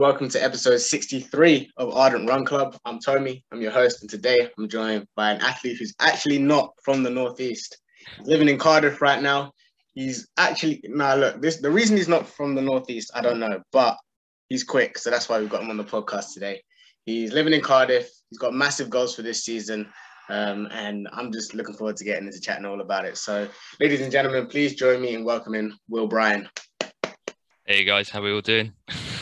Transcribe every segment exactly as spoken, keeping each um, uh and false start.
welcome to episode sixty-three of Ardent Run Club. I'm Tommy, I'm your host, and today I'm joined by an athlete who's actually not from the Northeast. He's living in Cardiff right now. He's actually, nah, look, this the reason he's not from the Northeast, I don't know, but he's quick, so that's why we've got him on the podcast today. He's living in Cardiff, he's got massive goals for this season, um, and I'm just looking forward to getting into chatting all about it. So, ladies and gentlemen, please join me in welcoming Will Bryan. Hey guys, how are we all doing?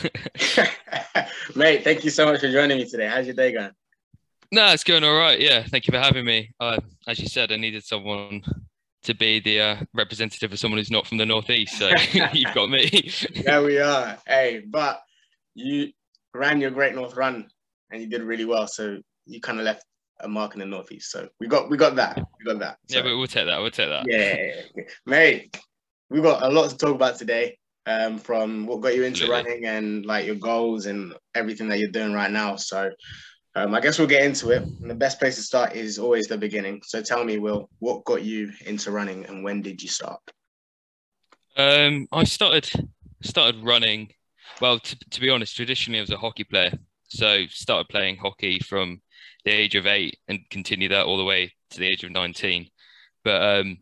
Mate, thank you so much for joining me today. How's your day going? No, it's going all right. Yeah, thank you for having me. Uh, as you said, I needed someone to be the uh, representative of someone who's not from the Northeast, so you've got me. There we are. Hey, but you ran your Great North Run and you did really well, so you kind of left a mark in the Northeast. So we got we got that. We got that. So, yeah, but we'll take that. We'll take that. Yeah, yeah. Mate, we've got a lot to talk about today. Um, from what got you into Absolutely. running and like your goals and everything that you're doing right now. So um, I guess we'll get into it. And the best place to start is always the beginning. So tell me, Will, what got you into running and when did you start? Um, I started started running. Well, to, to be honest, traditionally I was a hockey player, so started playing hockey from the age of eight and continued that all the way to the age of nineteen. But um,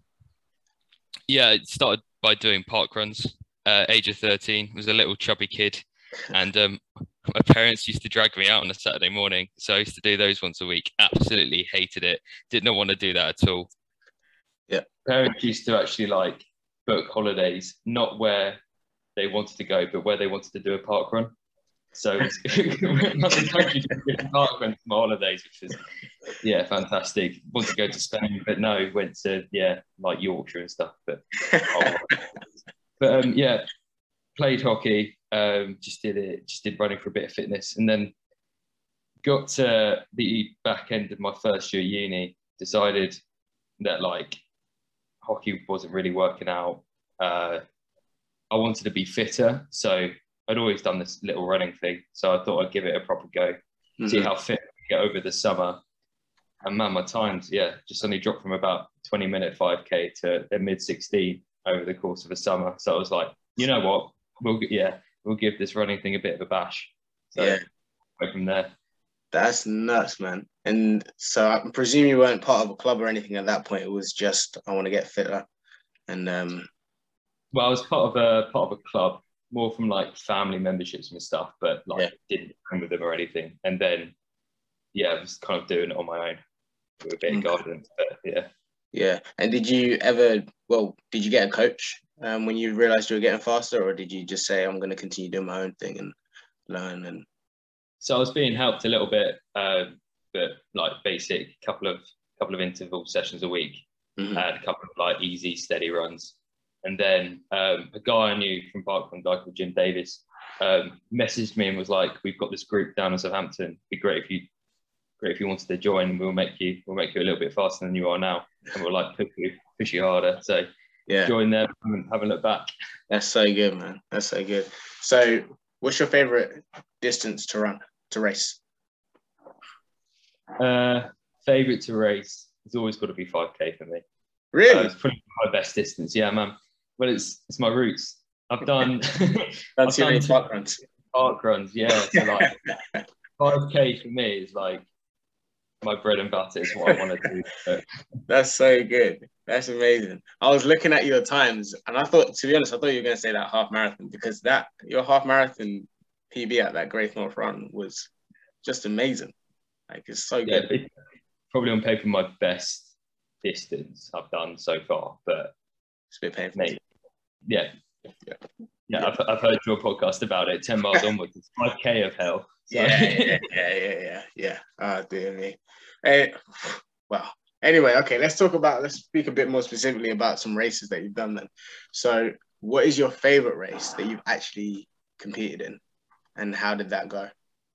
yeah, it started by doing park runs. Uh, age of thirteen, was a little chubby kid, and um, my parents used to drag me out on a Saturday morning, so I used to do those once a week. Absolutely hated it, did not want to do that at all. Yeah, parents used to actually like book holidays, not where they wanted to go, but where they wanted to do a park run. So another country doing park runs for my holidays, which is yeah, fantastic. Wanted to go to Spain, but no, went to yeah, like Yorkshire and stuff. But oh, But um, yeah, played hockey, um, just did it, just did running for a bit of fitness. And then got to the back end of my first year at uni, decided that like hockey wasn't really working out. Uh, I wanted to be fitter. So I'd always done this little running thing. So I thought I'd give it a proper go, mm-hmm. see how fit I could get over the summer. And man, my times, yeah, just suddenly dropped from about twenty minute five K to a mid sixteen over the course of a summer. So I was like, you know what, we'll yeah, we'll give this running thing a bit of a bash. So yeah, go from there. That's nuts, man. And so I presume you weren't part of a club or anything at that point. It was just I want to get fitter. And um, well, I was part of a part of a club, more from like family memberships and stuff, but like yeah. didn't come with them or anything. And then yeah, I was kind of doing it on my own with a bit of guidance. But yeah. Yeah. And did you ever, well, did you get a coach um, when you realized you were getting faster, or did you just say, I'm going to continue doing my own thing and learn? And so I was being helped a little bit, uh, but like basic couple of couple of interval sessions a week, mm-hmm. and a couple of like easy, steady runs. And then um, a guy I knew from Parkland, a guy called Jim Davis, um, messaged me and was like, we've got this group down in Southampton. It'd be great if you Great if you wanted to join. We'll make you. We'll make you a little bit faster than you are now, and we'll like push you, push you harder. So yeah, join them and have a look back. That's so good, man. That's so good. So, what's your favorite distance to run to race? Uh, favorite to race? It's always got to be five K for me. Really? Uh, it's probably my best distance. Yeah, man. Well, it's it's my roots. I've done. I've done park runs. Park runs, yeah. So like five K for me is like my bread and butter is what I want to do. So. That's so good. That's amazing. I was looking at your times and I thought, to be honest, I thought you were going to say that half marathon, because that your half marathon P B at that Great North Run was just amazing. Like, it's so yeah, good. Probably on paper my best distance I've done so far, but it's a bit painful. Mate, yeah. Yeah. Yeah, yeah. I've, I've heard your podcast about it. ten miles onwards, it's five K of hell. So. Yeah, yeah, yeah, yeah, yeah, yeah. Oh, dear me. Hey, well, anyway, okay, let's talk about, let's speak a bit more specifically about some races that you've done then. So what is your favorite race that you've actually competed in, and how did that go?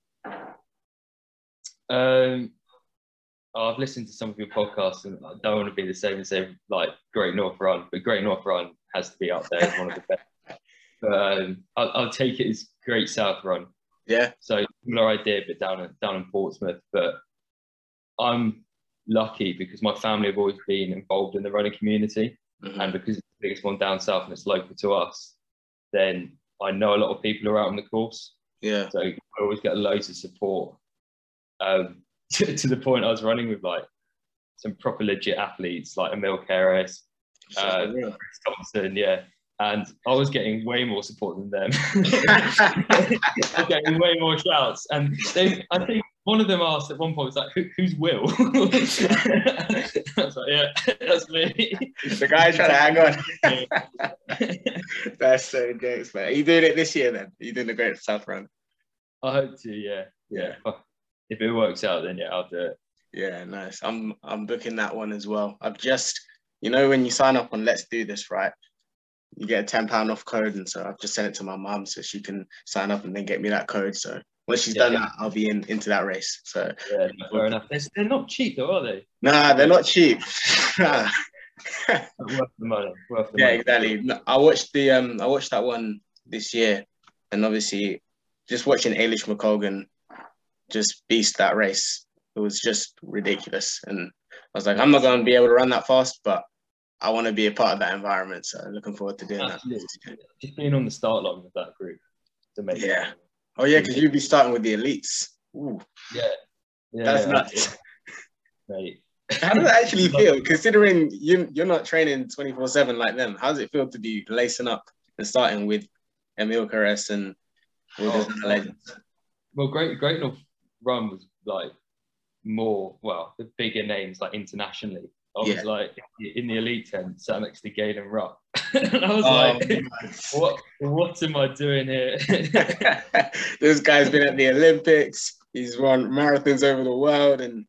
Um, oh, I've listened to some of your podcasts and I don't want to be the same as say like Great North Run, but Great North Run has to be up there as one of the best. But um, I'll, I'll take it as Great South Run. Yeah. So similar idea, but down in, down in Portsmouth. But I'm lucky because my family have always been involved in the running community, mm-hmm. and because it's the biggest one down south and it's local to us, then I know a lot of people who are out on the course. Yeah. So I always get loads of support. Um, to, to the point I was running with like some proper legit athletes like Emil Keres, uh, Chris Thompson, yeah. And I was getting way more support than them. I was getting way more shouts. And they, I think one of them asked at one point, was like, Who, who's Will? I was like, yeah, that's me. The guy trying to hang on. That's so jokes, man. Are you doing it this year then? Are you doing the Great South Run? I hope to, yeah. Yeah. yeah. If it works out, then yeah, I'll do it. Yeah, nice. I'm I'm booking that one as well. I've just, you know, when you sign up on Let's Do This, right? You get a ten pound off code, and so I've just sent it to my mum so she can sign up and then get me that code. So once she's yeah, done yeah. that, I'll be in into that race. So yeah, fair enough. They're, they're not cheap though, are they? Nah, they're not cheap. Worth the money. Worth the yeah, money. exactly. I watched the um, I watched that one this year, and obviously, just watching Eilish McColgan just beast that race. It was just ridiculous, and I was like, I'm not going to be able to run that fast, but I want to be a part of that environment, so I'm looking forward to doing Absolutely. that. Just being on the start line with that group to make Yeah. It. Oh yeah, because you'd be starting with the elites. Ooh. Yeah. yeah That's yeah, nuts. Mate. How does it actually feel, considering you, you're not training twenty-four seven like them? How does it feel to be lacing up and starting with Emil Keres and all those oh, legends? Well, Great Great North Run was like more, well, the bigger names like internationally. I was yeah. like in the elite tent, sat next to Galen Rupp. And I was oh, like, nice. what what am I doing here? This guy's been at the Olympics. He's run marathons over the world. And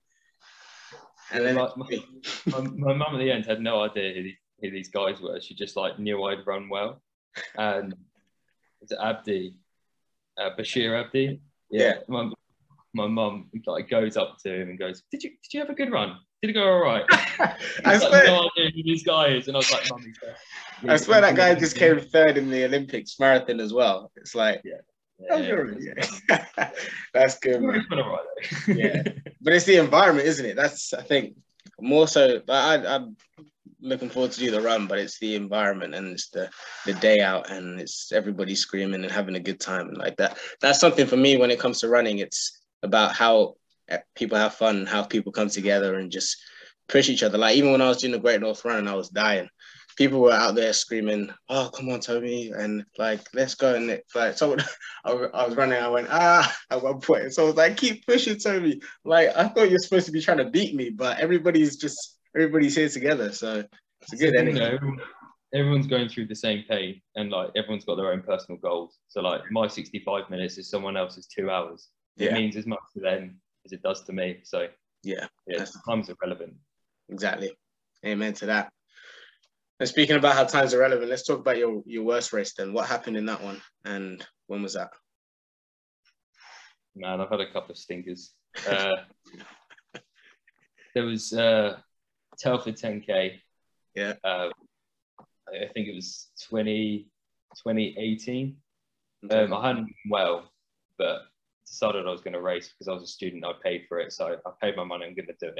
and yeah, then my, my, my mum at the end had no idea who, the, who these guys were. She just like knew I'd run well. And it's Abdi, uh, Bashir Abdi. Yeah. yeah. My, my mum like goes up to him and goes, Did you did you have a good run? Did it go all right? I swear, like, no idea who this guy is, and I was like, "Mummy." I swear that guy just came third in the Olympics marathon as well. It's like, yeah, yeah, yeah. yeah. That's good. Man. Right, yeah, but it's the environment, isn't it? That's I think more so. I, I'm looking forward to do the run, but it's the environment and it's the the day out, and it's everybody screaming and having a good time and like that. That's something for me when it comes to running. It's about how people have fun, how people come together and just push each other. Like even when I was doing the Great North Run and I was dying, people were out there screaming, "Oh, come on, Toby!" and like, "Let's go!" And it, like, so I, I was running. I went, "Ah!" at one point. So I was like, "Keep pushing, Toby!" Like I thought you're supposed to be trying to beat me, but everybody's just everybody's here together. So it's a good so, energy. You know, everyone, everyone's going through the same pain, and like everyone's got their own personal goals. So like my sixty-five minutes is someone else's two hours. It yeah. means as much to them as it does to me. So yeah, yeah, time's irrelevant. Exactly. Amen to that. And speaking about how time's irrelevant, let's talk about your your worst race then. What happened in that one, and when was that? Man, I've had a couple of stinkers. Uh, there was uh, Telford ten K. Yeah. Uh, I think it was twenty, twenty eighteen. Okay. Um, I hadn't been well, but decided I was going to race because I was a student. I paid for it, so I paid my money. I'm going to do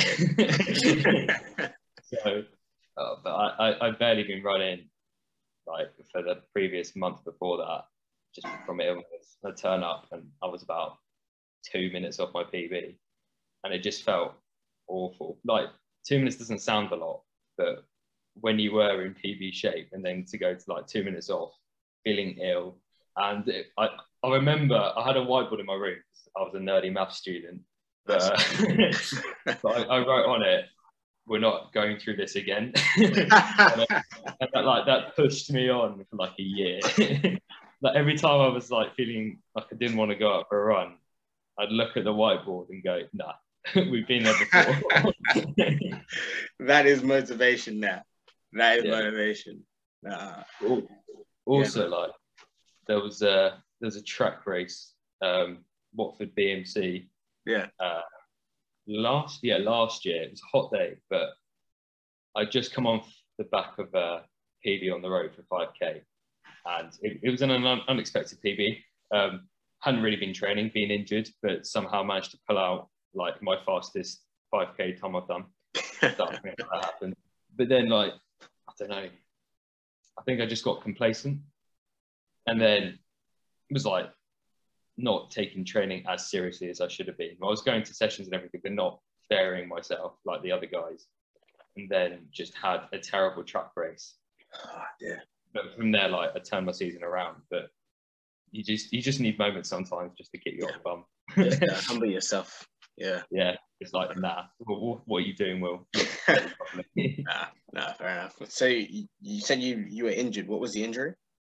it. so, uh, but I, I I've barely been running like for the previous month before that, just from illness. I turn up and I was about two minutes off my P B, and it just felt awful. Like two minutes doesn't sound a lot, but when you were in P B shape and then to go to like two minutes off, feeling ill, and it, I. I remember I had a whiteboard in my room. I was a nerdy math student. But, uh, but I, I wrote on it, "We're not going through this again." and, and that, like, that pushed me on for like a year. Like every time I was like feeling like I didn't want to go out for a run, I'd look at the whiteboard and go, "Nah, we've been there before." That is motivation now. That is yeah. motivation. Nah. Also, yeah. like there was a there's a track race, um, Watford B M C. Yeah. Uh, last yeah last year it was a hot day, but I just come off the back of a P B on the road for five K, and it, it was an un- unexpected P B. Um, hadn't really been training, been injured, but somehow managed to pull out like my fastest five K time I've done. That happened. But then like I don't know, I think I just got complacent, and then it was like not taking training as seriously as I should have been. I was going to sessions and everything, but not varying myself like the other guys. And then just had a terrible track race. Oh, yeah. But from there, like I turned my season around. But you just you just need moments sometimes just to get you Yeah. off the bum. Just uh, humble yourself. Yeah. Yeah. It's like, nah, what, what are you doing, Will? nah, nah, fair enough. So you, you said you, you were injured. What was the injury?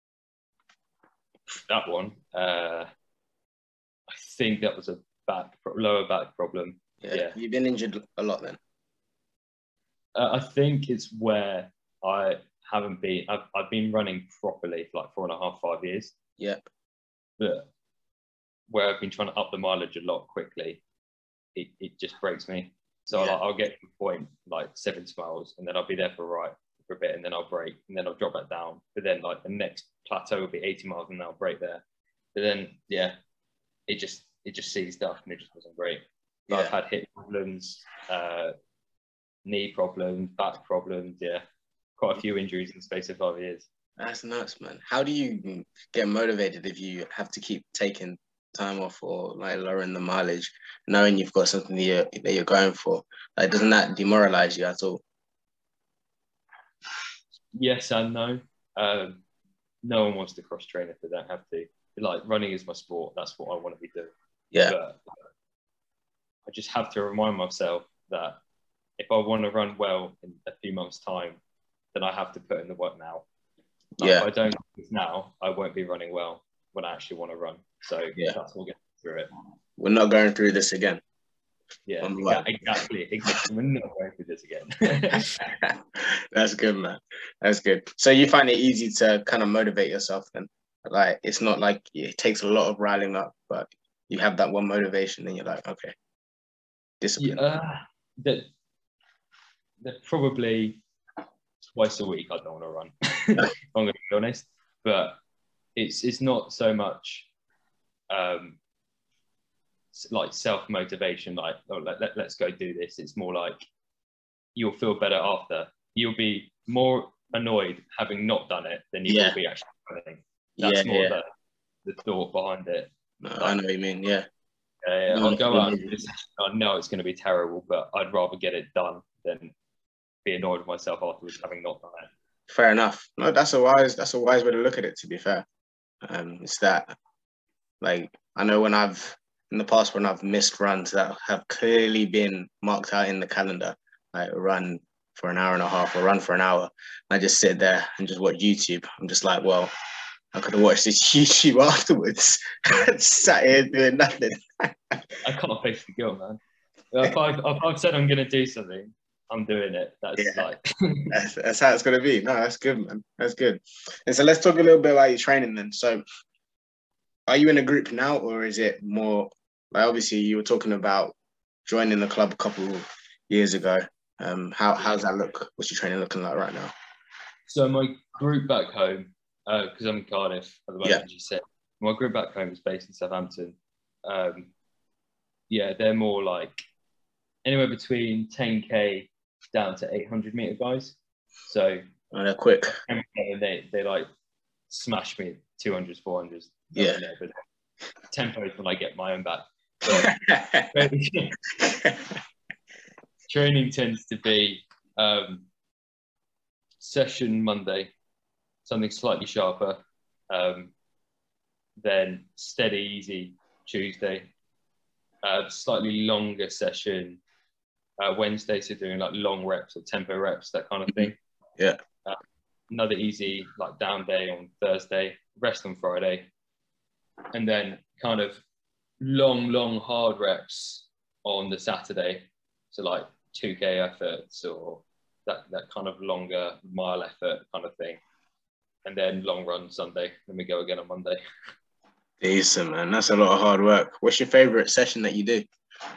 That one, uh, I think that was a back, lower back problem. Yeah. yeah. You've been injured a lot then? Uh, I think it's where I haven't been, I've, I've been running properly for like four and a half, five years. Yeah. But where I've been trying to up the mileage a lot quickly, it, it just breaks me. So Yeah. like, I'll get to a point like seventy miles and then I'll be there for a ride for a bit and then I'll break and then I'll drop back down. But then like the next plateau will be eighty miles and then I'll break there. But then, yeah, it just it just seized up and it just wasn't great. But Yeah. I've had hip problems, uh, knee problems, back problems, yeah. Quite a few injuries in the space of five years. That's nuts, man. How do you get motivated if you have to keep taking time off or like lowering the mileage, knowing you've got something that you're, that you're going for? Like, doesn't that demoralize you at all? Yes and no. Um, no one wants to cross train if they don't have to. Like running is my sport. That's what I want to be doing. Yeah. But I just have to remind myself that if I want to run well in a few months' time, then I have to put in the work now. Like, Yeah. if I don't do this now, I won't be running well when I actually want to run. So Yeah. that's what we'll get through it. We're not going through this again. Yeah, On the exa- way. exactly. Exactly. We're not going through this again. That's good, man. That's good. So you find it easy to kind of motivate yourself then? Like, it's not like it takes a lot of riling up, but you have that one motivation and you're like, okay, discipline. Yeah, uh, that that probably twice a week I don't want to run. I'm going to be honest, but it's it's not so much um, like self motivation, like oh, let, let, let's go do this. It's more like you'll feel better after. You'll be more annoyed having not done it than you Yeah. will be actually running. That's Yeah, more yeah. the, the thought behind it. No, I know what you mean. Yeah. Uh, yeah, No, I'll go no, out no. and just, I know it's going to be terrible, but I'd rather get it done than be annoyed with myself afterwards having not done it. Fair enough. No, that's a wise. That's a wise way to look at it. To be fair, um, it's that, like, I know when I've in the past when I've missed runs that have clearly been marked out in the calendar, like a run for an hour and a half or run for an hour, I just sit there and just watch YouTube. I'm just like, well, I could have watched this YouTube afterwards. Sat here doing nothing. I can't face the guilt, man. If I've, if I've said I'm going to do something, I'm doing it. That's Yeah. like That's, that's how it's going to be. No, that's good, man. That's good. And so let's talk a little bit about your training then. So are you in a group now or is it more, like obviously you were talking about joining the club a couple of years ago. Um, how how's that look? What's your training looking like right now? so. My group back home, because uh, I'm in Cardiff at the moment, Yeah. as you said. My group back home is based in Southampton. Um, yeah, they're more like anywhere between ten K down to eight hundred meter guys. So Oh, they're quick. they they like smash me two hundreds, four hundreds. Yeah. But tempos when I get my own back. But training tends to be um, session Monday, something slightly sharper, um, then steady, easy Tuesday, uh, slightly longer session uh, Wednesday, so doing like long reps or tempo reps, that kind of thing. Yeah. Uh, another easy like down day on Thursday, rest on Friday, and then kind of long, long hard reps on the Saturday. So like two K efforts or that, that kind of longer mile effort kind of thing. And then long run Sunday. Then we go again on Monday. Decent, man. That's a lot of hard work. What's your favorite session that you do?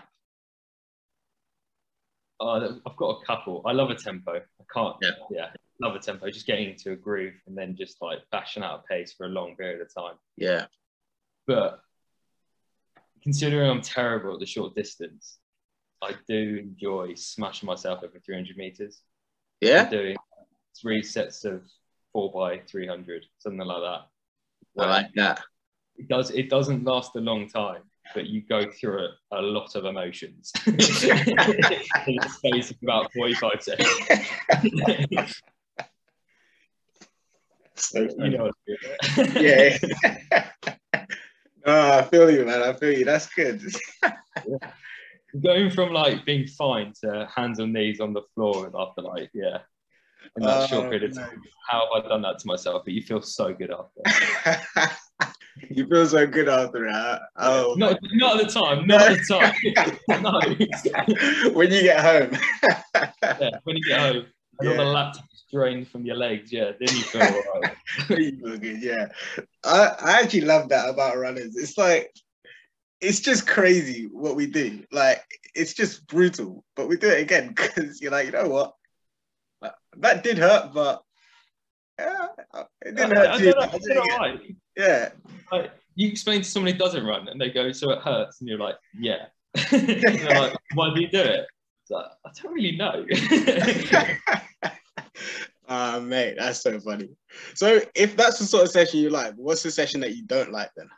Uh, I've got a couple. I love a tempo. I can't, Yeah. yeah, love a tempo. Just getting into a groove and then just like bashing out a pace for a long period of time. Yeah. But considering I'm terrible at the short distance, I do enjoy smashing myself over three hundred meters. Yeah? Doing three sets of four by three hundred, something like that. I like that. it does. It doesn't last a long time, but you go through a, a lot of emotions in the space of about forty-five seconds. So You know what I mean? Yeah. No, I feel you, man. I feel you. That's good. Yeah. Going from like being fine to hands on knees on the floor after like, yeah, in that uh, short period of time. How have I done that to myself? But you feel so good after. You feel so good after that. Oh, not, not at the time. Not at the time. No. When you get home. Yeah, when you get home. And yeah. All the lactic is drained from your legs, yeah, then you feel all right. You feel good, yeah. I, I actually love that about runners. It's like, it's just crazy what we do. Like, it's just brutal, but we do it again because you're like, you know what? That did hurt, but yeah, it didn't hurt I, too. I don't know why. Yeah. Like, you explain to somebody who doesn't run and they go, so it hurts, and you're like, yeah. They're like, why do you do it? Like, I don't really know. Ah, uh, mate, that's so funny. So if that's the sort of session you like, what's the session that you don't like then?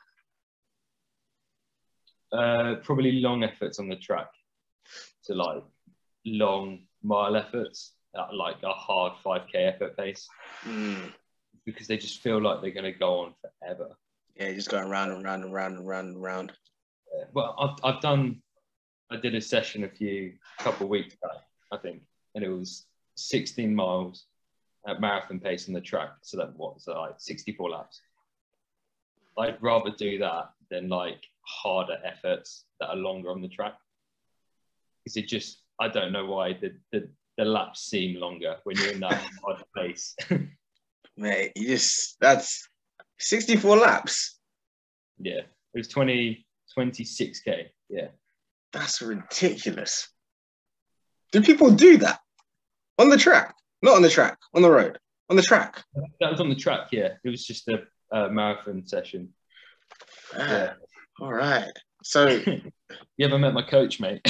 Uh, probably long efforts on the track. So like long mile efforts at like a hard five K effort pace. Mm. Because they just feel like they're going to go on forever. Yeah, just going round and round and round and round and round. Yeah. Well, I've, I've done, I did a session a few, couple of weeks back, I think, and it was sixteen miles at marathon pace on the track. So that what, so like sixty-four laps. I'd rather do that than like harder efforts that are longer on the track. Because it just, I don't know why the, the, the laps seem longer when you're in that hard pace. Mate, you just, that's sixty-four laps. Yeah, it was twenty, twenty-six K. Yeah. That's ridiculous. Do people do that? On the track? Not on the track, on the road. On the track. That was on the track, yeah. It was just a uh, marathon session. Ah, yeah. All right. So you ever met my coach, mate?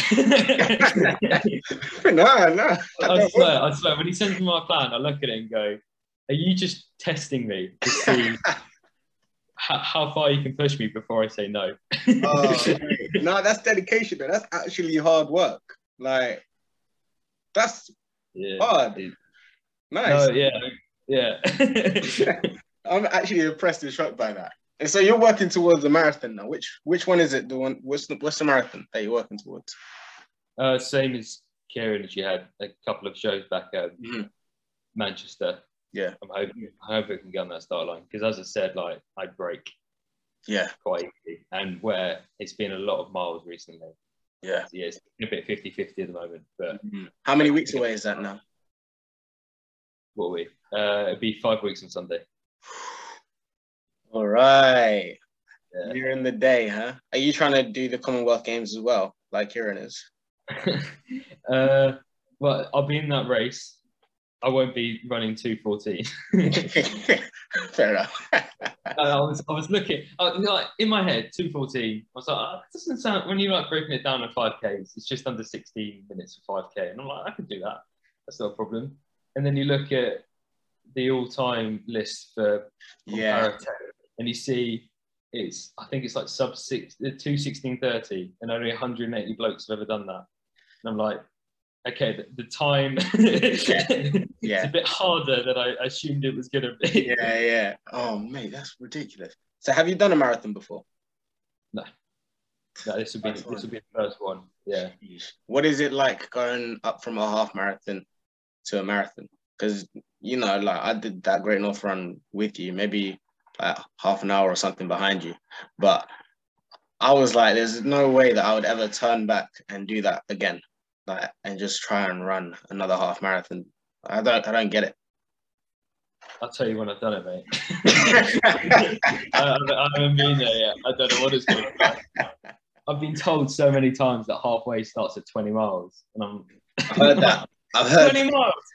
no, no. I, I swear, I swear. When he sends me my plan, I look at it and go, are you just testing me to see how, how far you can push me before I say no? Oh, no, that's dedication. Though. That's actually hard work. Like, that's yeah, hard. It, nice. No, yeah, yeah. I'm actually impressed and shocked by that. And so you're working towards a marathon now. Which which one is it? The one? What's the what's the marathon that you're working towards? Uh, same as Kieran. She had a couple of shows back at mm-hmm. Manchester. Yeah, I'm hoping, I hope it can get on that start line because, as I said, like I break, yeah, quite easy, and where it's been a lot of miles recently. Yeah, so yeah, it's a bit fifty-fifty at the moment. But mm-hmm. How many weeks away is that now? What are we? Uh, it'd be five weeks on Sunday. All right, yeah. You're in the day, huh? Are you trying to do the Commonwealth Games as well, like Kieran is? uh, well, I'll be in that race. I won't be running two fourteen. Fair enough. I was I was looking I, like in my head two fourteen. I was like, oh, it doesn't sound when you like breaking it down in five Ks. It's just under sixteen minutes for five K, and I'm like, I could do that. That's not a problem. And then you look at the all-time list for yeah, and you see it's I think it's like sub six two sixteen thirty, and only one hundred eighty blokes have ever done that. And I'm like, okay, the, the time yeah. yeah. it's a bit harder than I assumed it was going to be. Yeah, yeah. Oh, mate, that's ridiculous. So have you done a marathon before? No. No, this would be this would be the first one. Yeah. What is it like going up from a half marathon to a marathon? Because, you know, like I did that Great North Run with you, maybe like half an hour or something behind you. But I was like, there's no way that I would ever turn back and do that again. Like, and just try and run another half marathon. I don't, I don't get it. I'll tell you when I've done it, mate. I, I haven't been there yet. I don't know what it's going to be like. I've been told so many times that halfway starts at twenty miles, and I'm. I've heard that. I've heard twenty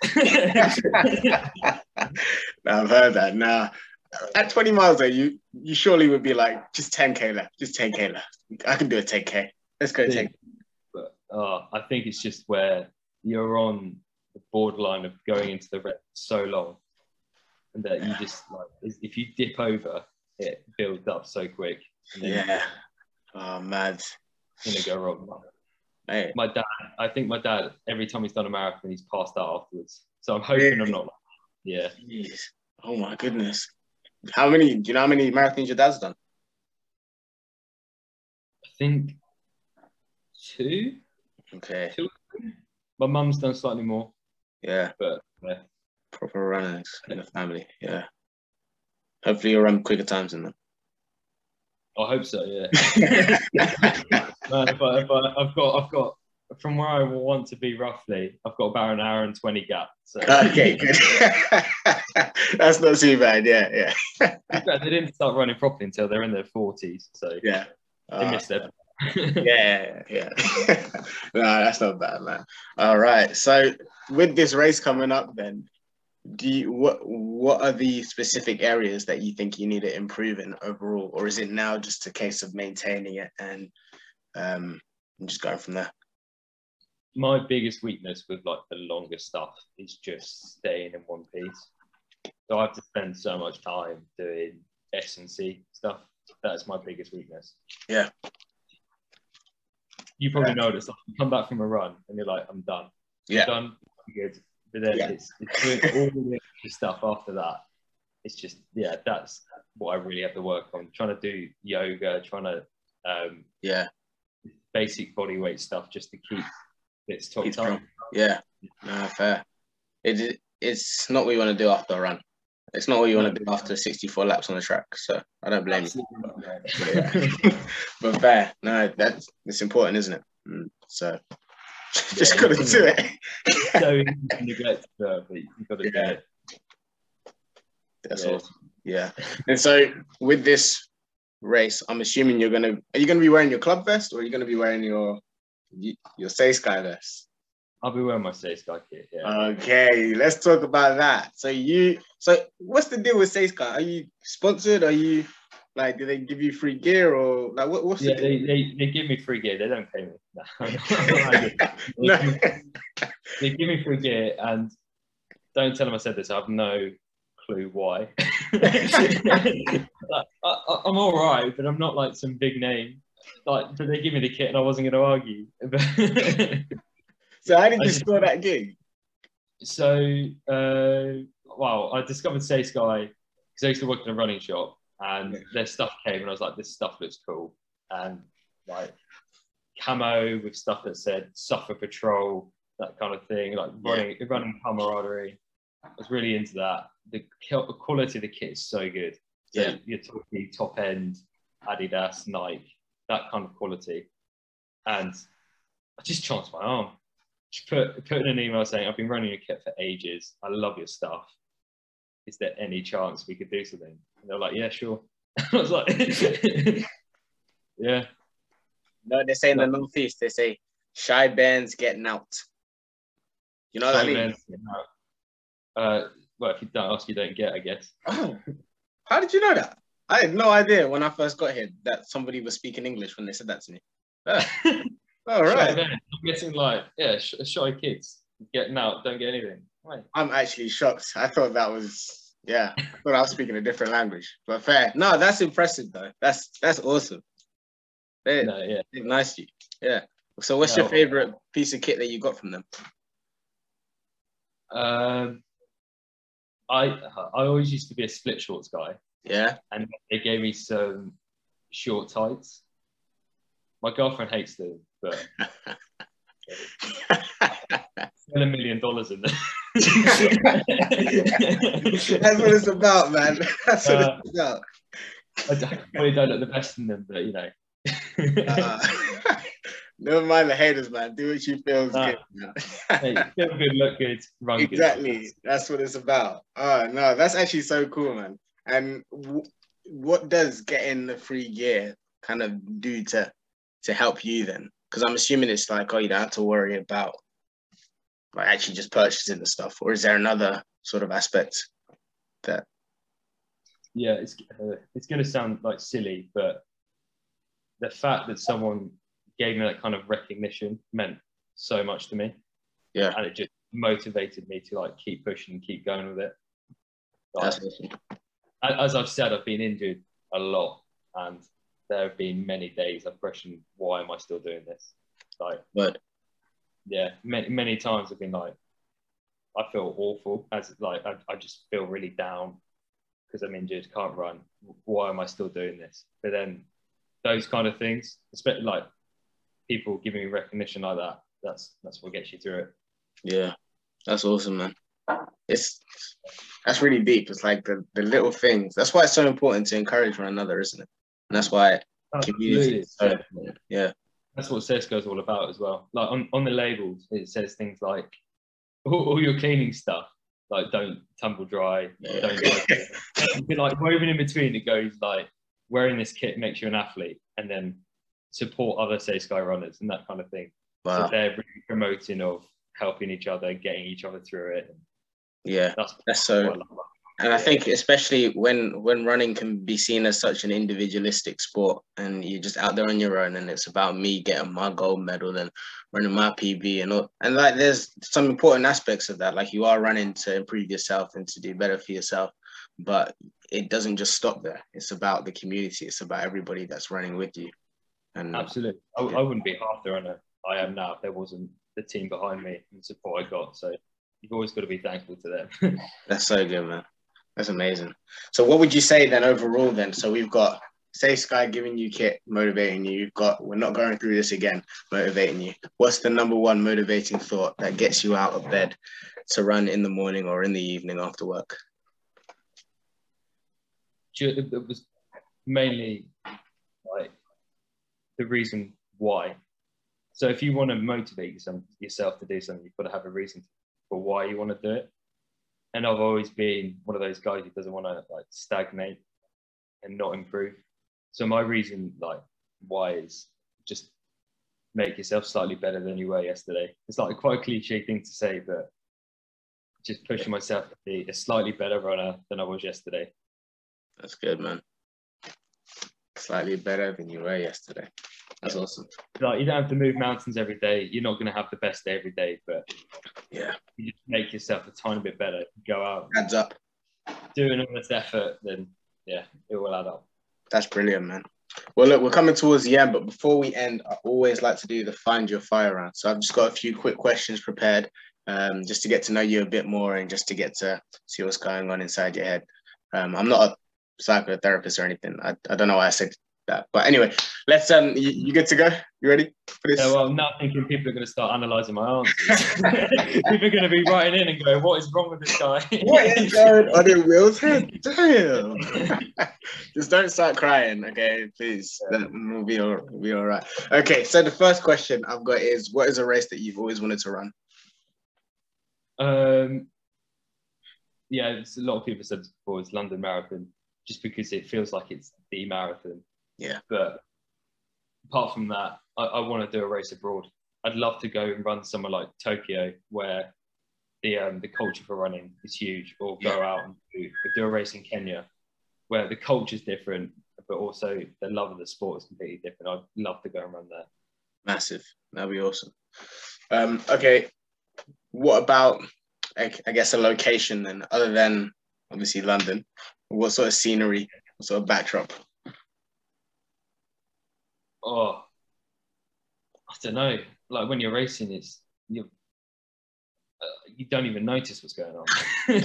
miles. No, I've heard that. Nah, at twenty miles, though, you you surely would be like just ten K left, just ten K left. I can do a ten K. Let's go ten K. But uh, I think it's just where you're on the borderline of going into the red so long, and that you just like if you dip over, it builds up so quick. And then Yeah. Oh, mad. It's gonna go wrong. Hey. My dad, I think my dad, every time he's done a marathon, he's passed out afterwards. So I'm hoping Really? I'm not. Yeah. Jeez. Oh my goodness. How many? Do you know how many marathons your dad's done? I think two. Okay. Two. My mum's done slightly more. Yeah. But yeah. Proper runners in the family. Yeah. Hopefully you'll run quicker times than them. I hope so. Yeah. uh, but, but I've got, I've got, from where I want to be roughly, I've got about an hour and twenty gap. So. Okay, good. That's not too bad. Yeah, yeah. They didn't start running properly until they're in their forties. So yeah, uh, they missed it. yeah, yeah. No, that's not bad, man. All right. So with this race coming up, then, do you what what are the specific areas that you think you need to improve in overall, or is it now just a case of maintaining it and um and just going from there? My biggest weakness with like the longer stuff is just staying in one piece. So I have to spend so much time doing S and C stuff. That's my biggest weakness. Yeah. You probably yeah. noticed, like, you come back from a run and you're like, I'm done. I'm yeah. done. I'm good. But then yeah. it's, it's doing all the extra stuff after that. It's just, yeah, that's what I really have to work on. Trying to do yoga, trying to um, yeah, basic body weight stuff just to keep it's top time. Yeah, no, fair. It, it's not what you want to do after a run. It's not what you want to do after sixty-four laps on the track. So I don't blame Absolutely you. But, yeah. But fair. No, that's it's important, isn't it? Mm, so just yeah, got to do it. So easy to neglect, but you've got to yeah. do it. That's yeah. awesome. Yeah. And so with this race, I'm assuming you're gonna are you gonna be wearing your club vest or are you gonna be wearing your your Say Sky vest? I'll be wearing my Say Sky kit, yeah. Okay, let's talk about that. So you, so what's the deal with Say Sky? Are you sponsored? Are you, like, do they give you free gear or, like, what, what's yeah, the they, deal? they, they give me free gear. They don't pay me. No. they, give, they give me free gear and don't tell them I said this. I have no clue why. like, I, I'm all right, but I'm not like some big name. Like, but they give me the kit and I wasn't going to argue. So how did you score that gig? So, uh, well, I discovered Say Sky because I used to work in a running shop and yeah. their stuff came and I was like, this stuff looks cool. And like camo with stuff that said Suffer Patrol, that kind of thing, like running, yeah. running camaraderie. I was really into that. The quality of the kit is so good. So yeah. you're talking top end, Adidas, Nike, that kind of quality. And I just chanced my arm. Just put, put in an email saying, I've been running your kit for ages. I love your stuff. Is there any chance we could do something? And they're like, yeah, sure. I was like, yeah. No, they say in the Northeast, they say, shy bands getting out. You know what I mean? Uh, well, if you don't ask, you don't get, I guess. Oh, how did you know that? I had no idea when I first got here that somebody was speaking English when they said that to me. Oh, all right. I'm guessing like, yeah, sh shy kids getting out, don't get anything. Right. I'm actually shocked. I thought that was, yeah, I thought I was speaking a different language. But fair. No, that's impressive though. That's that's awesome. They, no, yeah. Nice. Yeah. So what's no, your favorite piece of kit that you got from them? Um, I I always used to be a split shorts guy. Yeah. And they gave me some short tights. My girlfriend hates them, but spend a million dollars in them. That's what it's about, man. That's what uh, it's about. I don't, probably don't look the best in them, but you know. uh, never mind the haters, man. Do what you feel is uh, good. Man. Hey, feel good, look good, run exactly. good. Exactly. That's what it's about. Oh, no, that's actually so cool, man. And w what does getting the free gear kind of do to to help you then? Because I'm assuming it's like, oh, you don't have to worry about like actually just purchasing the stuff, or is there another sort of aspect that? Yeah, it's uh, it's going to sound like silly, but the fact that someone gave me that kind of recognition meant so much to me. Yeah, and it just motivated me to like keep pushing and keep going with it. Like, That's awesome. As I've said, I've been injured a lot, and there have been many days I've questioned, why am I still doing this? Like, but yeah, many many times I've been like, I feel awful, as like I, I just feel really down because I'm injured, can't run. Why am I still doing this? But then those kind of things, especially like people giving me recognition like that, that's that's what gets you through it. Yeah, that's awesome, man. It's that's really deep. It's like the, the little things. That's why it's so important to encourage one another, isn't it? And that's why community is so important. Yeah. That's what Sesco is all about as well. Like on, on the labels, it says things like all, all your cleaning stuff, like don't tumble dry, Yeah. don't like, like woven in between. It goes like wearing this kit makes you an athlete, and then support other Say Sky runners and that kind of thing. Wow. So they're really promoting of helping each other, getting each other through it. Yeah, that's that's so. And I think especially when when running can be seen as such an individualistic sport, and you're just out there on your own, and it's about me getting my gold medal and running my P B and all. And like, there's some important aspects of that. Like, you are running to improve yourself and to do better for yourself, but it doesn't just stop there. It's about the community. It's about everybody that's running with you. And absolutely, I, yeah. I wouldn't be half the runner I am now if there wasn't the team behind me and the support I got. So you've always got to be thankful to them. That's so good, man. That's amazing. So what would you say then overall then? So we've got Say Sky giving you kit, motivating you. You've got We're Not Going Through This Again, motivating you. What's the number one motivating thought that gets you out of bed to run in the morning or in the evening after work? It was mainly like the reason why. So if you want to motivate yourself to do something, you've got to have a reason for why you want to do it. And I've always been one of those guys who doesn't want to like stagnate and not improve. So my reason, like, why is just make yourself slightly better than you were yesterday. It's like quite a cliche thing to say, but just pushing myself to be a slightly better runner than I was yesterday. That's good, man. Slightly better than you were yesterday. That's awesome. Like, you don't have to move mountains every day. You're not going to have the best day every day, but yeah, you just make yourself a tiny bit better. Go out, adds up. Do an honest effort, then yeah, it will add up. That's brilliant, man. Well, look, we're coming towards the end, but before we end, I always like to do the Find Your Fire round. So I've just got a few quick questions prepared, um, just to get to know you a bit more and just to get to see what's going on inside your head. Um, I'm not a psychotherapist or anything. I, I don't know why I said that, but anyway, let's. Um, you, you good to go? You ready for this? Yeah, well, I'm not thinking people are going to start analysing my answers. People are going to be writing in and going, "What is wrong with this guy? What is going on in Will's head? Damn!" Just don't start crying, okay? Please, that will be all. We'll be all right. Okay, so the first question I've got is, what is a race that you've always wanted to run? Um. Yeah, it's, a lot of people said this before. It's London Marathon, just because it feels like it's the marathon. Yeah. But apart from that, I, I want to do a race abroad. I'd love to go and run somewhere like Tokyo, where the um, the culture for running is huge, or go Yeah. out and do, do a race in Kenya, where the culture is different, but also the love of the sport is completely different. I'd love to go and run there. Massive. That'd be awesome. Um, okay. What about, I, I guess, a location then, other than obviously London? What sort of scenery, what sort of backdrop? Oh, I don't know. Like, when you're racing, it's you. Uh, you don't even notice what's going on.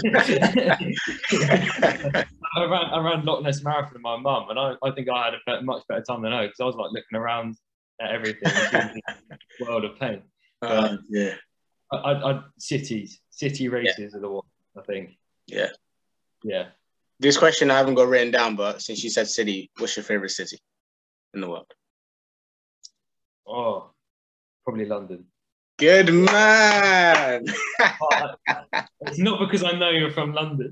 I ran, I ran Loch Ness Marathon with my mum, and I, I think I had a better, much better time than her, because I was like looking around at everything, world of pain. Uh, yeah. I, I, I, cities, city races yeah. are the one, I think. Yeah. Yeah. This question I haven't got written down, but since you said city, what's your favorite city in the world? Oh, probably London. Good man. Oh, it's not because I know you're from London.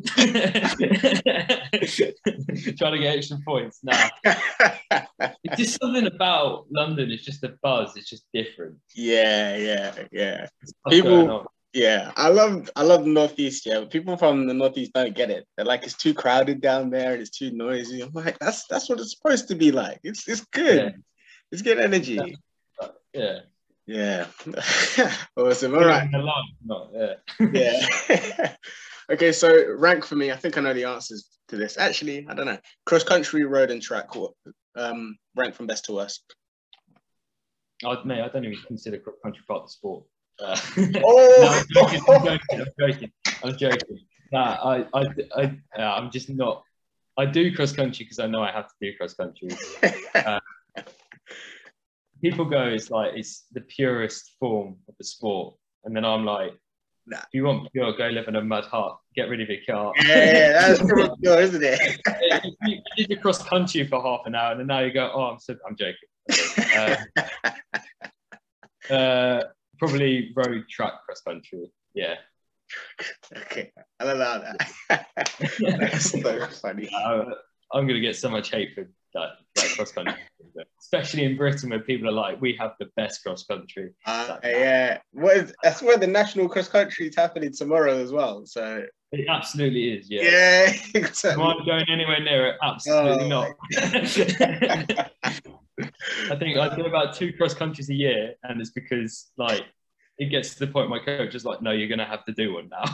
Trying to get extra points. Nah. It's just something about London. It's just a buzz. It's just different. Yeah, yeah, yeah. People, yeah. I love, I love the Northeast. Yeah, but people from the Northeast don't get it. They're like, it's too crowded down there. And it's too noisy. I'm like, that's that's what it's supposed to be like. It's it's good. Yeah. It's good energy. Yeah. Yeah. Awesome. All right. No, yeah. Yeah. Okay, so rank for me. I think I know the answers to this. Actually, I don't know. Cross country, road, and track. What um rank from best to worst? I, mate, I don't even consider cross country part of the sport. Uh, Oh, no, I'm joking, I'm joking. I'm joking. I'm joking. Nah, I, I, I, uh, I'm just not. I do cross country because I know I have to do cross country. Uh, people go, it's like it's the purest form of the sport, and then I'm like, nah. If you want pure, go live in a mud hut. Get rid of your car. Yeah, yeah, that's pretty pure, isn't it? you, you did cross country for half an hour, and then now you go, oh, I'm so, I'm joking. Uh, uh, probably road, track, cross country. Yeah. Okay, I don't know that. That's so funny. Uh, I'm gonna get so much hate for that, that cross country, especially in Britain, where people are like, "We have the best cross country." Uh, like, yeah, what is, I swear the national cross country is happening tomorrow as well. So it absolutely is. Yeah. yeah, exactly. Am I going anywhere near it? Absolutely Oh, not. I think I do about two cross countries a year, and it's because like it gets to the point my coach is like, "No, you're going to have to do one now."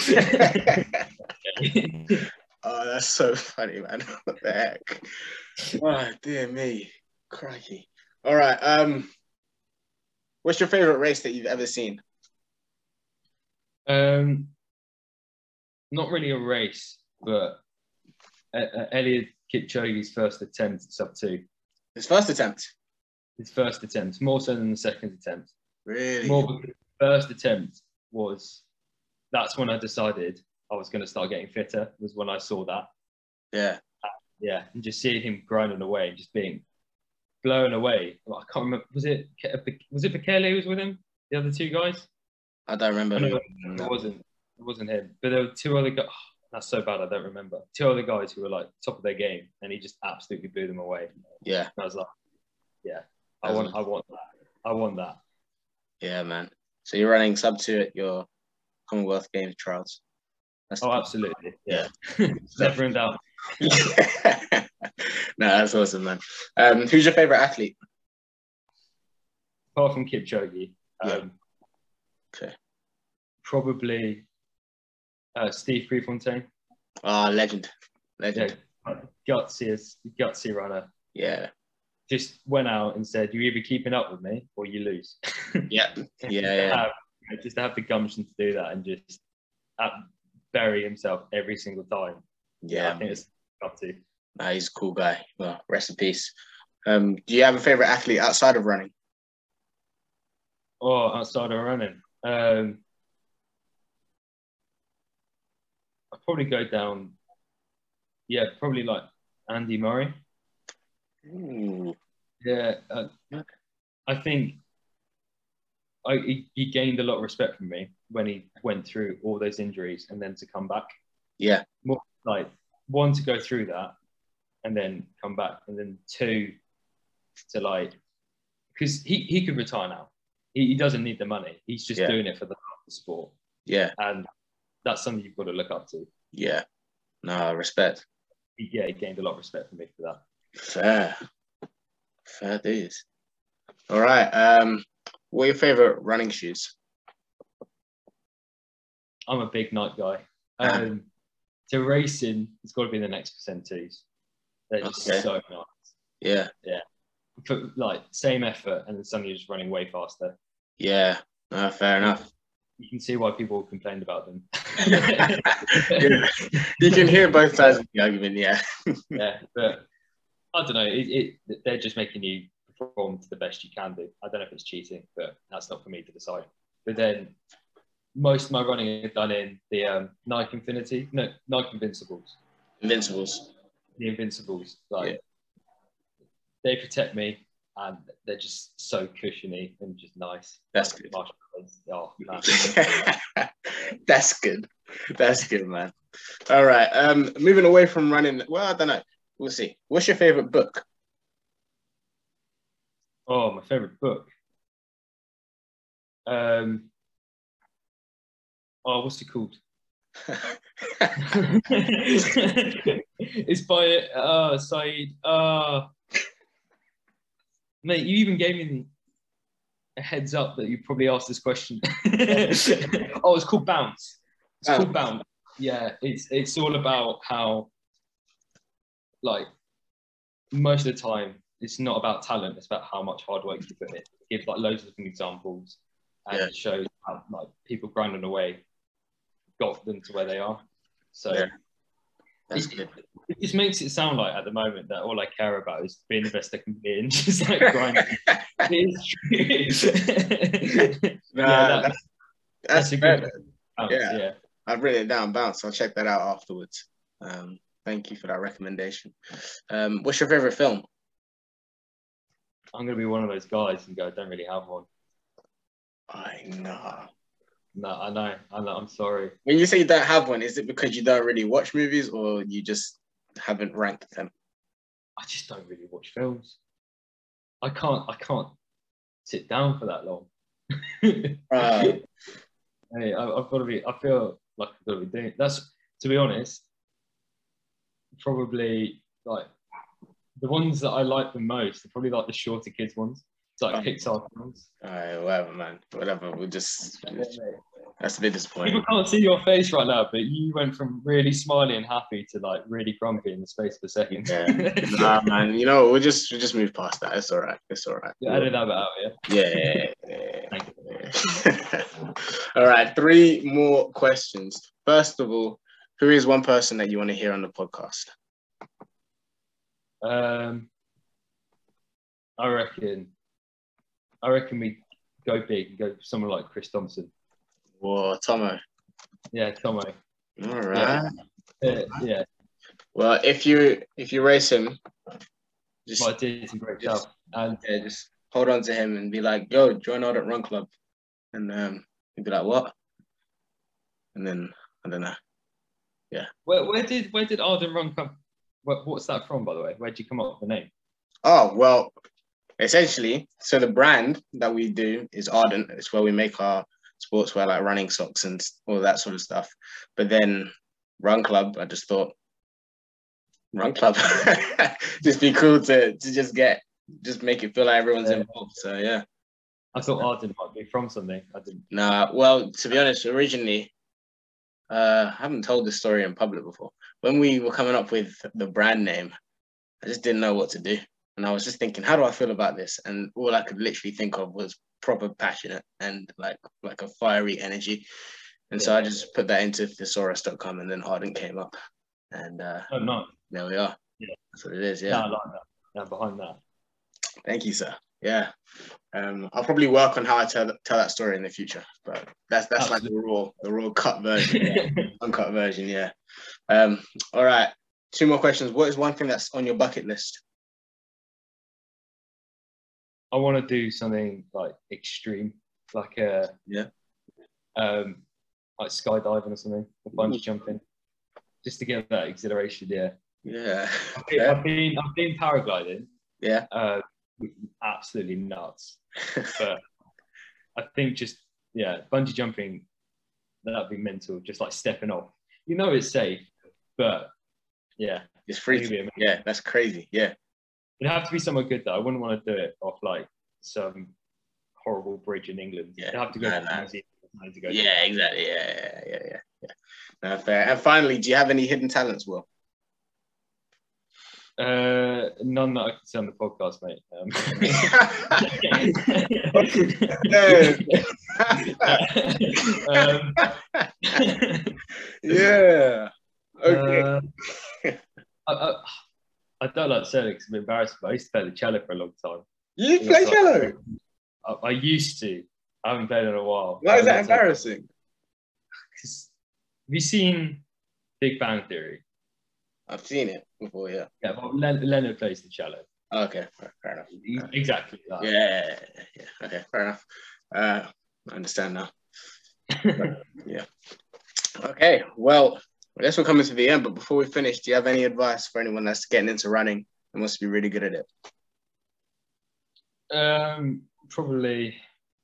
Oh, that's so funny, man. What the heck? Oh, dear me. Crikey. All right. Um, what's your favorite race that you've ever seen? Um, not really a race, but uh, uh, Eliud Kipchoge's first attempt at sub two. His first attempt? His first attempt, more so than the second attempt. Really? More because the first attempt was, that's when I decided I was going to start getting fitter, was when I saw that. Yeah. Uh, yeah, and just seeing him grinding away and just being blown away. Well, I can't remember, was it was it Bekele who was with him? The other two guys? I don't remember. No, it wasn't. It wasn't him. But there were two other guys. Oh, that's so bad. I don't remember. Two other guys who were like top of their game, and he just absolutely blew them away. Yeah. And I was like, yeah, I want, I want that. I want that. Yeah, man. So you're running sub two at your Commonwealth Games trials. That's oh, absolutely. Yeah. yeah. Never in doubt. No, that's awesome, man. Um, who's your favorite athlete? Apart from Kipchoge, um, yeah. Okay. Probably uh, Steve Prefontaine. Oh, legend. Legend. Yeah, gutsy, gutsy runner. Yeah. Just went out and said, "You're either keeping up with me or you lose." Yeah. Yeah. just, yeah. To have, just to have the gumption to do that and just uh, bury himself every single time. Yeah. I think it's up to. Nah, he's a cool guy. Well, rest in peace. Um, do you have a favorite athlete outside of running? Oh, outside of running, um, I'd probably go down. Yeah, probably like Andy Murray. Ooh. Yeah, uh, I think I, he, he gained a lot of respect from me when he went through all those injuries and then to come back. Yeah. More like one, to go through that and then come back, and then two, to like, because he, he could retire now. He, he doesn't need the money. He's just yeah. doing it for the sport. Yeah. And that's something you've got to look up to. Yeah. No, respect. He, yeah, he gained a lot of respect from me for that. Fair. Fair dues. All right. Um, what are your favorite running shoes? I'm a big Nike guy. Um, to racing, it's got to be the Next Percent twos. They're just okay. so nice. Yeah. Yeah. For, like, same effort, and then suddenly you're just running way faster. Yeah. No, fair enough. You can see why people complained about them. You can hear both sides of the argument, yeah. Yeah, but I don't know. It, it, they're just making you perform to the best you can do. I don't know if it's cheating, but that's not for me to decide. But then most of my running is done in the um, Nike Infinity, no, Nike Invincibles. Invincibles. The Invincibles, like yeah. They protect me, and they're just so cushiony and just nice. That's good. Oh, man. That's good. That's good, man. All right. Um, moving away from running. Well, I don't know. We'll see. What's your favorite book? Oh, my favorite book. Um. Oh, what's it called? It's by uh Said. Uh, mate, you even gave me a heads up that you probably asked this question. Oh, it's called Bounce. It's Bounce. called Bounce. Yeah, it's it's all about how like most of the time, it's not about talent. It's about how much hard work you put in. Give like loads of different examples, and Yeah. it shows how like people grinding away got them to where they are. So Yeah. That's it, good. it just makes it sound like at the moment that all I care about is being the best I can be and just like grinding. It is true. Nah, yeah, that, that's, that's, that's a fair. good bounce, Yeah. yeah. I've written it down, Bounce. I'll check that out afterwards. Um, thank you for that recommendation. Um, what's your favorite film? I'm gonna be one of those guys and go, I don't really have one. I know. No, I know, I know. I'm sorry. When you say you don't have one, is it because you don't really watch movies, or you just haven't ranked them? I just don't really watch films. I can't. I can't sit down for that long. Uh, Hey, I, I've got to be. I feel like I've got to be doing. That's, to be honest, probably like the ones that I like the most are probably like the shorter kids ones. It's like Oh. Pixar films. all right, whatever, man. Whatever. We'll just. That's a bit disappointing. People can't see your face right now, but you went from really smiley and happy to like really grumpy in the space of a second. Yeah. Nah, man. You know, we'll just we'll just move past that. It's all right. It's all right. You added that bit out, yeah. Yeah. yeah, Thank you. yeah. All right. Three more questions. First of all, who is one person that you want to hear on the podcast? Um, I reckon. I reckon we go big and go for someone like Chris Thompson. Whoa, Tomo. Yeah, Tomo. All right. Yeah. Uh, yeah. Well, if you if you race him, just But I did some great just- stuff. And yeah, just hold on to him and be like, "Yo, join Ardent Run Club," and um, he'd be like, "What?" And then I don't know. where, where did where did Arden Run come? What, what's that from, by the way? Where did you come up with the name? Oh well, essentially, so the brand that we do is Ardent. It's where we make our sportswear, like running socks and all that sort of stuff. But then Run Club, I just thought Run Club, just be cool to to just get just make it feel like everyone's Yeah. involved. So yeah. I thought Arden might be from something. I didn't. Nah, well, to be honest, originally, uh, I haven't told this story in public before. When we were coming up with the brand name, I just didn't know what to do. And I was just thinking, how do I feel about this? And all I could literally think of was proper passionate and like like a fiery energy. And so I just put that into thesaurus dot com, and then Ardent came up. And uh, Oh, no. there we are. Yeah. That's what it is, yeah. Yeah, I like that. Yeah, behind that. Thank you, sir. Yeah. Um, I'll probably work on how I tell tell that story in the future, but that's that's Absolutely. like the raw the raw cut version, yeah. Uncut version, yeah. Um, all right, two more questions. What is one thing that's on your bucket list? I want to do something like extreme, like a Yeah. um, like skydiving or something, or bungee jumping, just to get that exhilaration. Yeah. Yeah. I've been, I've been, I've been paragliding. Yeah. Uh, absolutely nuts. But I think just yeah, bungee jumping, that'd be mental. Just like stepping off. You know it's safe, but yeah, It's free. Maybe, To, maybe. yeah, that's crazy. Yeah. it'd have to be somewhere good though. I wouldn't want to do it off like some horrible bridge in England. Yeah, It'd have to go no, to no. New Zealand to go. Yeah, exactly. Yeah, yeah, yeah, yeah. yeah. No, fair. And finally, do you have any hidden talents, Will? Uh, none that I can say on the podcast, mate. Um, um, Yeah. Okay. uh, I, I, I don't like to say it because I'm embarrassed, but I used to play the cello for a long time. You play cello? I, I used to. I haven't played in a while. Why is I'm that not embarrassing? Because have you seen Big Bang Theory? I've seen it before, yeah. Yeah, well, Len- Leonard plays the cello. Okay, fair, fair enough. Exactly that. Yeah, yeah, yeah. Okay, fair enough. Uh, I understand now. Yeah. Okay, well, I guess we're coming to the end, but before we finish, do you have any advice for anyone that's getting into running and wants to be really good at it? Um, probably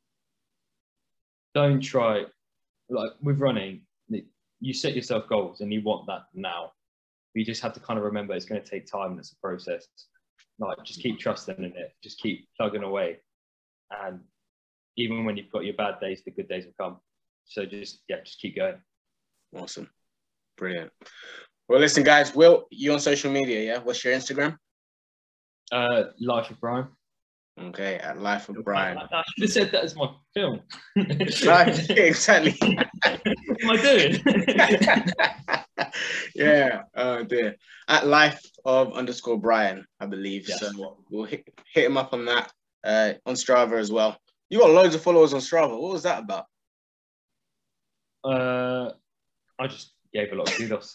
don't try, like with running, you set yourself goals and you want that now. You just have to kind of remember it's going to take time. It's a process. Like, just keep trusting in it. Just keep plugging away. And even when you've got your bad days, the good days will come. So just, yeah, just keep going. Awesome. Brilliant. Well, listen, guys. Will, you on social media? Yeah. What's your Instagram? Uh, Life of Brian. Okay, at Life of Brian. I, I should have said that as my film. Life, exactly. What am I doing? Yeah, oh dear. At Life of underscore Brian, I believe. Yes. So we'll hit, hit him up on that, uh, on Strava as well. You got loads of followers on Strava. What was that about? Uh, I just gave a lot of kudos.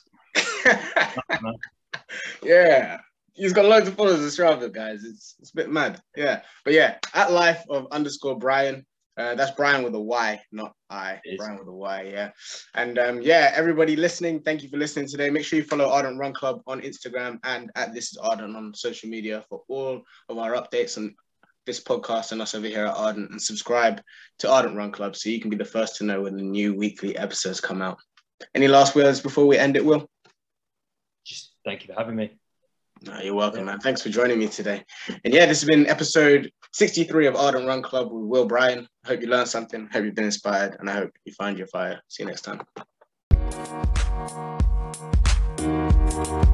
Yeah. He's got loads of followers on Strava, guys. It's it's a bit mad. Yeah. But yeah, at Life of underscore Brian. Uh, that's Brian with a Y, not I. Brian with a Y, yeah. And um, yeah, everybody listening, thank you for listening today. Make sure you follow Ardent Run Club on Instagram and at This Is Ardent on social media for all of our updates on this podcast and us over here at Ardent. And subscribe to Ardent Run Club so you can be the first to know when the new weekly episodes come out. Any last words before we end it, Will? Just thank you for having me. No, you're welcome, man. Thanks for joining me today. And yeah, this has been episode sixty-three of Ardent Run Club with Will Bryan. I hope you learned something. Hope you've been inspired. And I hope you find your fire. See you next time.